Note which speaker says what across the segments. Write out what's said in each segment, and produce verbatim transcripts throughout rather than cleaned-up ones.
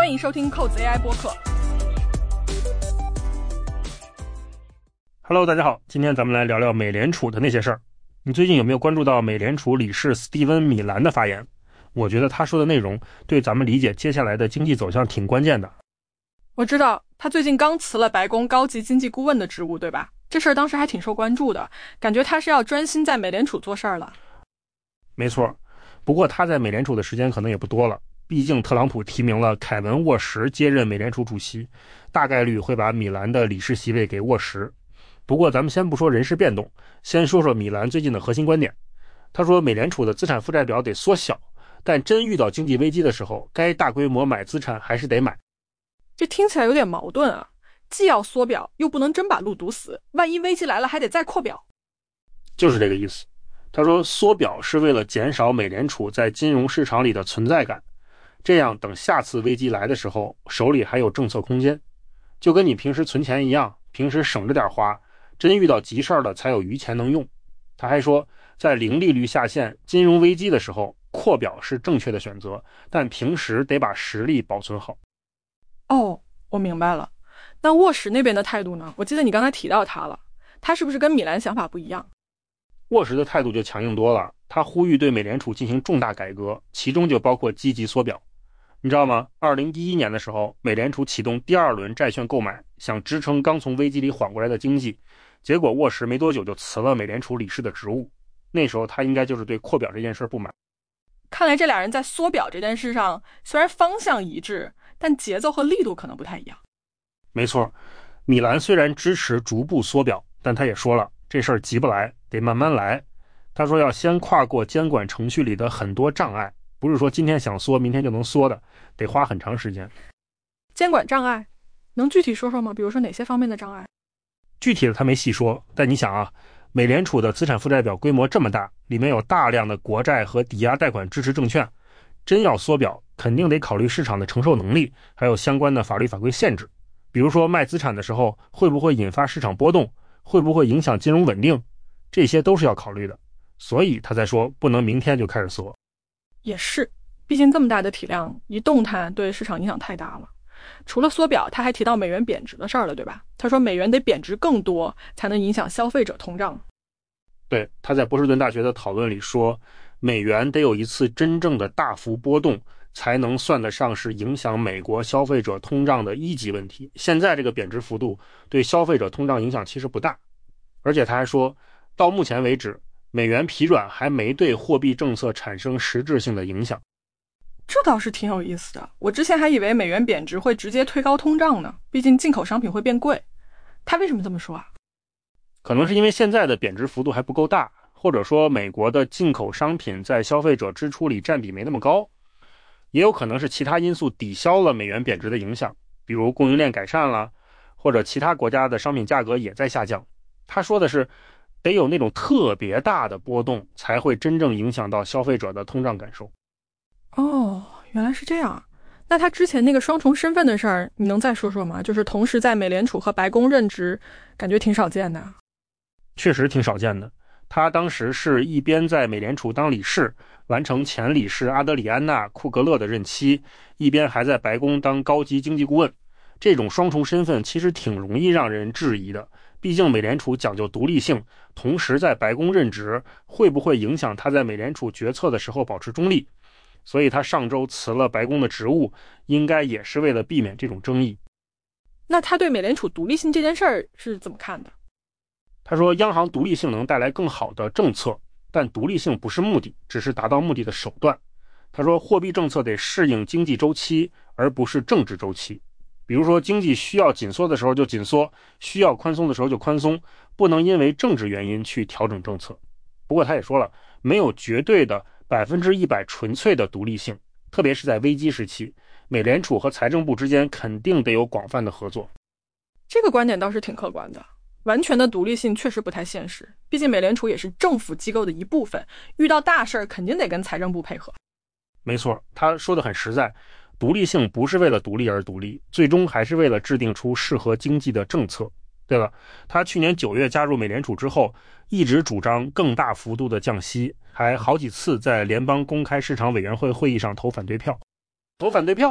Speaker 1: 欢迎收听扣子 A I 播客。
Speaker 2: Hello， 大家好，今天咱们来聊聊美联储的那些事儿。你最近有没有关注到美联储理事斯蒂芬·米兰的发言？我觉得他说的内容对咱们理解接下来的经济走向挺关键的。
Speaker 1: 我知道他最近刚辞了白宫高级经济顾问的职务，对吧？这事儿当时还挺受关注的，感觉他是要专心在美联储做事儿了。
Speaker 2: 没错，不过他在美联储的时间可能也不多了，毕竟特朗普提名了凯文·沃什接任美联储主席，大概率会把米兰的理事席位给沃什。不过咱们先不说人事变动，先说说米兰最近的核心观点。他说美联储的资产负债表得缩小，但真遇到经济危机的时候，该大规模买资产还是得买。
Speaker 1: 这听起来有点矛盾啊，既要缩表，又不能真把路堵死，万一危机来了还得再扩表。
Speaker 2: 就是这个意思。他说缩表是为了减少美联储在金融市场里的存在感，这样等下次危机来的时候，手里还有政策空间。就跟你平时存钱一样，平时省着点花，真遇到急事儿了才有余钱能用。他还说，在零利率下限、金融危机的时候，扩表是正确的选择，但平时得把实力保存好。
Speaker 1: 哦，我明白了。那沃什那边的态度呢？我记得你刚才提到他了，他是不是跟米兰想法不一样？
Speaker 2: 沃什的态度就强硬多了，他呼吁对美联储进行重大改革，其中就包括积极缩表。你知道吗？二零一一年的时候，美联储启动第二轮债券购买，想支撑刚从危机里缓过来的经济。结果沃什没多久就辞了美联储理事的职务，那时候他应该就是对扩表这件事不满。
Speaker 1: 看来这俩人在缩表这件事上虽然方向一致，但节奏和力度可能不太一样。
Speaker 2: 没错，米兰虽然支持逐步缩表，但他也说了，这事儿急不来，得慢慢来。他说要先跨过监管程序里的很多障碍，不是说今天想缩明天就能缩的，得花很长时间。
Speaker 1: 监管障碍能具体说说吗？比如说哪些方面的障碍？
Speaker 2: 具体的他没细说，但你想啊，美联储的资产负债表规模这么大，里面有大量的国债和抵押贷款支持证券，真要缩表肯定得考虑市场的承受能力，还有相关的法律法规限制。比如说卖资产的时候会不会引发市场波动，会不会影响金融稳定，这些都是要考虑的。所以他才说不能明天就开始缩。
Speaker 1: 也是，毕竟这么大的体量，一动弹对市场影响太大了。除了缩表，他还提到美元贬值的事儿了，对吧？他说美元得贬值更多才能影响消费者通胀。
Speaker 2: 对，他在波士顿大学的讨论里说，美元得有一次真正的大幅波动才能算得上是影响美国消费者通胀的一级问题。现在这个贬值幅度对消费者通胀影响其实不大。而且他还说，到目前为止，美元疲软还没对货币政策产生实质性的影响。
Speaker 1: 这倒是挺有意思的，我之前还以为美元贬值会直接推高通胀呢，毕竟进口商品会变贵。他为什么这么说啊？
Speaker 2: 可能是因为现在的贬值幅度还不够大，或者说美国的进口商品在消费者支出里占比没那么高，也有可能是其他因素抵消了美元贬值的影响，比如供应链改善了，或者其他国家的商品价格也在下降。他说的是得有那种特别大的波动才会真正影响到消费者的通胀感受。
Speaker 1: 哦，原来是这样。那他之前那个双重身份的事儿，你能再说说吗？就是同时在美联储和白宫任职，感觉挺少见的。
Speaker 2: 确实挺少见的。他当时是一边在美联储当理事，完成前理事阿德里安娜·库格勒的任期，一边还在白宫当高级经济顾问。这种双重身份其实挺容易让人质疑的，毕竟美联储讲究独立性，同时在白宫任职，会不会影响他在美联储决策的时候保持中立？所以他上周辞了白宫的职务，应该也是为了避免这种争议。
Speaker 1: 那他对美联储独立性这件事儿是怎么看的？
Speaker 2: 他说，央行独立性能带来更好的政策，但独立性不是目的，只是达到目的的手段。他说，货币政策得适应经济周期，而不是政治周期。比如说，经济需要紧缩的时候就紧缩，需要宽松的时候就宽松，不能因为政治原因去调整政策。不过他也说了，没有绝对的百分之一百纯粹的独立性，特别是在危机时期，美联储和财政部之间肯定得有广泛的合作。
Speaker 1: 这个观点倒是挺客观的，完全的独立性确实不太现实，毕竟美联储也是政府机构的一部分，遇到大事儿肯定得跟财政部配合。
Speaker 2: 没错，他说的很实在，独立性不是为了独立而独立，最终还是为了制定出适合经济的政策。对了，他去年九月加入美联储之后，一直主张更大幅度的降息，还好几次在联邦公开市场委员会会议上投反对票。投反对票？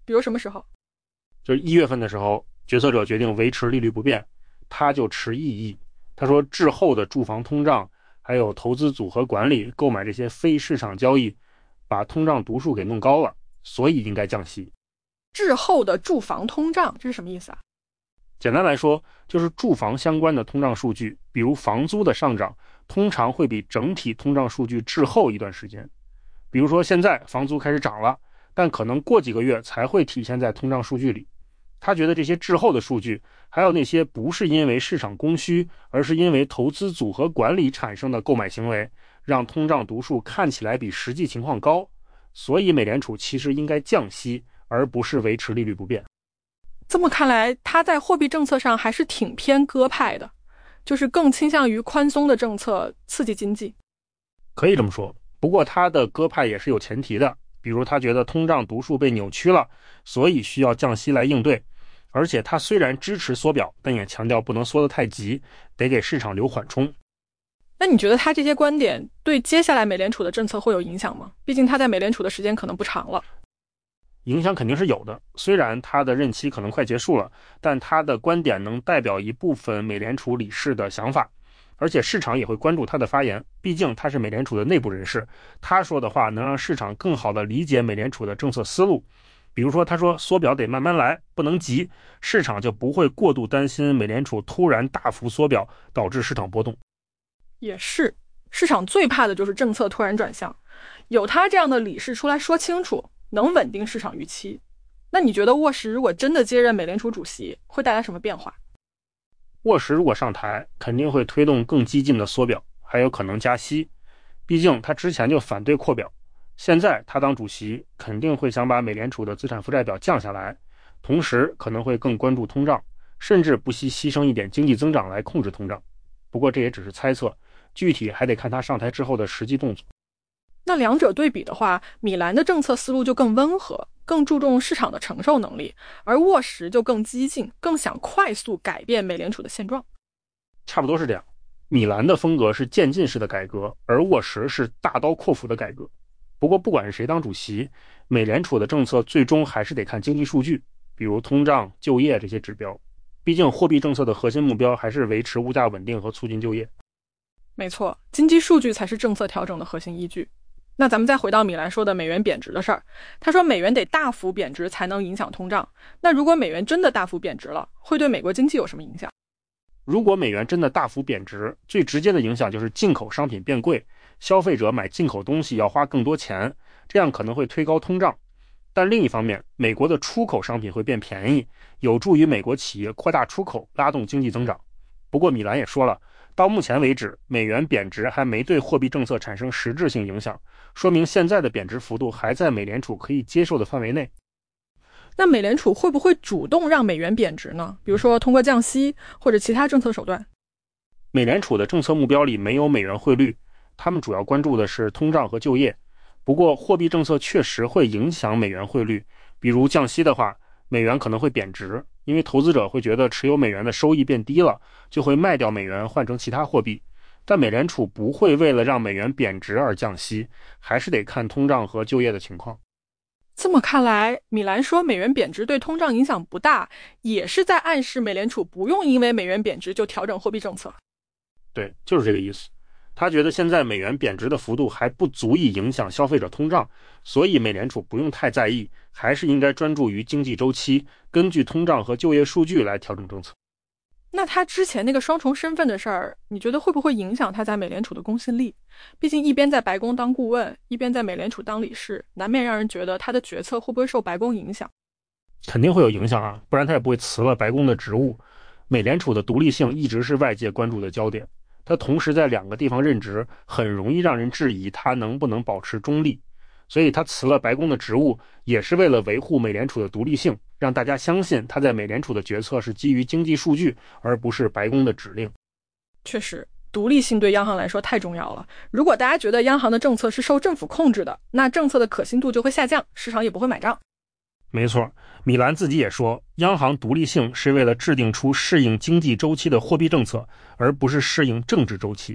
Speaker 1: 比如什么时候？
Speaker 2: 就是一月份的时候，决策者决定维持利率不变，他就持异议。他说滞后的住房通胀，还有投资组合管理、购买这些非市场交易，把通胀读数给弄高了，所以应该降息。
Speaker 1: 滞后的住房通胀，这是什么意思啊？
Speaker 2: 简单来说，就是住房相关的通胀数据，比如房租的上涨，通常会比整体通胀数据滞后一段时间。比如说现在房租开始涨了，但可能过几个月才会体现在通胀数据里。他觉得这些滞后的数据，还有那些不是因为市场供需，而是因为投资组合管理产生的购买行为，让通胀读数看起来比实际情况高。所以美联储其实应该降息，而不是维持利率不变。
Speaker 1: 这么看来，他在货币政策上还是挺偏鸽派的，就是更倾向于宽松的政策刺激经济。
Speaker 2: 可以这么说，不过他的鸽派也是有前提的，比如他觉得通胀读数被扭曲了，所以需要降息来应对。而且他虽然支持缩表，但也强调不能缩得太急，得给市场留缓冲。
Speaker 1: 那你觉得他这些观点对接下来美联储的政策会有影响吗？毕竟他在美联储的时间可能不长了。
Speaker 2: 影响肯定是有的，虽然他的任期可能快结束了，但他的观点能代表一部分美联储理事的想法，而且市场也会关注他的发言，毕竟他是美联储的内部人士，他说的话能让市场更好地理解美联储的政策思路。比如说他说缩表得慢慢来，不能急，市场就不会过度担心美联储突然大幅缩表导致市场波动。
Speaker 1: 也是，市场最怕的就是政策突然转向，有他这样的理事出来说清楚，能稳定市场预期。那你觉得沃什如果真的接任美联储主席，会带来什么变化？
Speaker 2: 沃什如果上台，肯定会推动更激进的缩表，还有可能加息，毕竟他之前就反对扩表。现在他当主席，肯定会想把美联储的资产负债表降下来，同时可能会更关注通胀，甚至不惜牺牲一点经济增长来控制通胀。不过这也只是猜测，具体还得看他上台之后的实际动作。
Speaker 1: 那两者对比的话，米兰的政策思路就更温和，更注重市场的承受能力，而沃什就更激进，更想快速改变美联储的现状。
Speaker 2: 差不多是这样，米兰的风格是渐进式的改革，而沃什是大刀阔斧的改革。不过不管是谁当主席，美联储的政策最终还是得看经济数据，比如通胀、就业这些指标。毕竟货币政策的核心目标还是维持物价稳定和促进就业。
Speaker 1: 没错，经济数据才是政策调整的核心依据。那咱们再回到米兰说的美元贬值的事儿，他说美元得大幅贬值才能影响通胀。那如果美元真的大幅贬值了，会对美国经济有什么影响？
Speaker 2: 如果美元真的大幅贬值，最直接的影响就是进口商品变贵，消费者买进口东西要花更多钱，这样可能会推高通胀。但另一方面，美国的出口商品会变便宜，有助于美国企业扩大出口，拉动经济增长。不过米兰也说了，到目前为止，美元贬值还没对货币政策产生实质性影响，说明现在的贬值幅度还在美联储可以接受的范围内。
Speaker 1: 那美联储会不会主动让美元贬值呢？比如说通过降息或者其他政策手段？
Speaker 2: 美联储的政策目标里没有美元汇率，他们主要关注的是通胀和就业。不过货币政策确实会影响美元汇率，比如降息的话，美元可能会贬值，因为投资者会觉得持有美元的收益变低了，就会卖掉美元换成其他货币。但美联储不会为了让美元贬值而降息，还是得看通胀和就业的情况。
Speaker 1: 这么看来，米兰说美元贬值对通胀影响不大，也是在暗示美联储不用因为美元贬值就调整货币政策。
Speaker 2: 对，就是这个意思。他觉得现在美元贬值的幅度还不足以影响消费者通胀，所以美联储不用太在意，还是应该专注于经济周期，根据通胀和就业数据来调整政策。
Speaker 1: 那他之前那个双重身份的事儿，你觉得会不会影响他在美联储的公信力？毕竟一边在白宫当顾问，一边在美联储当理事，难免让人觉得他的决策会不会受白宫影响？
Speaker 2: 肯定会有影响啊，不然他也不会辞了白宫的职务。美联储的独立性一直是外界关注的焦点，他同时在两个地方任职，很容易让人质疑他能不能保持中立。所以他辞了白宫的职务，也是为了维护美联储的独立性，让大家相信他在美联储的决策是基于经济数据，而不是白宫的指令。
Speaker 1: 确实，独立性对央行来说太重要了。如果大家觉得央行的政策是受政府控制的，那政策的可信度就会下降，市场也不会买账。
Speaker 2: 没错，米兰自己也说，央行独立性是为了制定出适应经济周期的货币政策，而不是适应政治周期。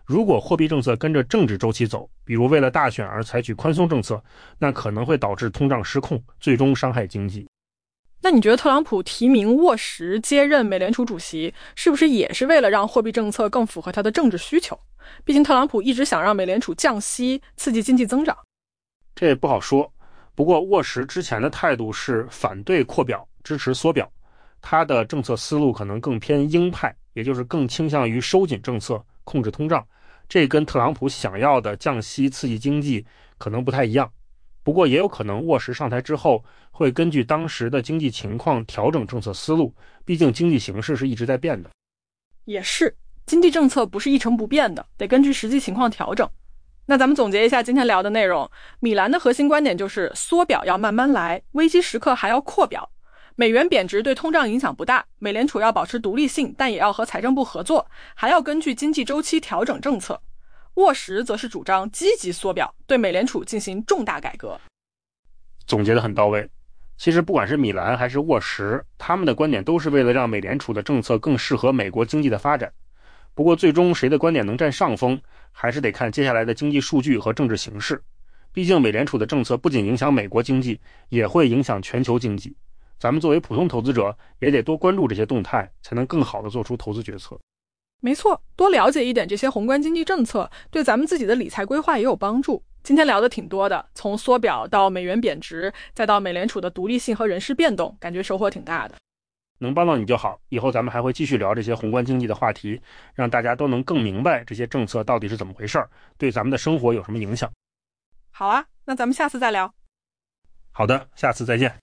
Speaker 2: 如果货币政策跟着政治周期走，比如为了大选而采取宽松政策，那可能会导致通胀失控，最终伤害经济。
Speaker 1: 那你觉得特朗普提名沃什接任美联储主席，是不是也是为了让货币政策更符合他的政治需求？毕竟特朗普一直想让美联储降息，刺激经济增长。
Speaker 2: 这也不好说。不过沃什之前的态度是反对扩表，支持缩表，他的政策思路可能更偏鹰派，也就是更倾向于收紧政策，控制通胀。这跟特朗普想要的降息刺激经济可能不太一样。不过也有可能沃什上台之后会根据当时的经济情况调整政策思路，毕竟经济形势是一直在变的。
Speaker 1: 也是，经济政策不是一成不变的，得根据实际情况调整。那咱们总结一下今天聊的内容，米兰的核心观点就是缩表要慢慢来，危机时刻还要扩表。美元贬值对通胀影响不大，美联储要保持独立性，但也要和财政部合作，还要根据经济周期调整政策。沃什则是主张积极缩表，对美联储进行重大改革。
Speaker 2: 总结得很到位。其实不管是米兰还是沃什，他们的观点都是为了让美联储的政策更适合美国经济的发展。不过最终谁的观点能占上风，还是得看接下来的经济数据和政治形势。毕竟美联储的政策不仅影响美国经济，也会影响全球经济。咱们作为普通投资者，也得多关注这些动态，才能更好地做出投资决策。
Speaker 1: 没错，多了解一点这些宏观经济政策，对咱们自己的理财规划也有帮助。今天聊的挺多的，从缩表到美元贬值，再到美联储的独立性和人事变动，感觉收获挺大的。
Speaker 2: 能帮到你就好，以后咱们还会继续聊这些宏观经济的话题，让大家都能更明白这些政策到底是怎么回事，对咱们的生活有什么影响。
Speaker 1: 好啊，那咱们下次再聊。
Speaker 2: 好的，下次再见。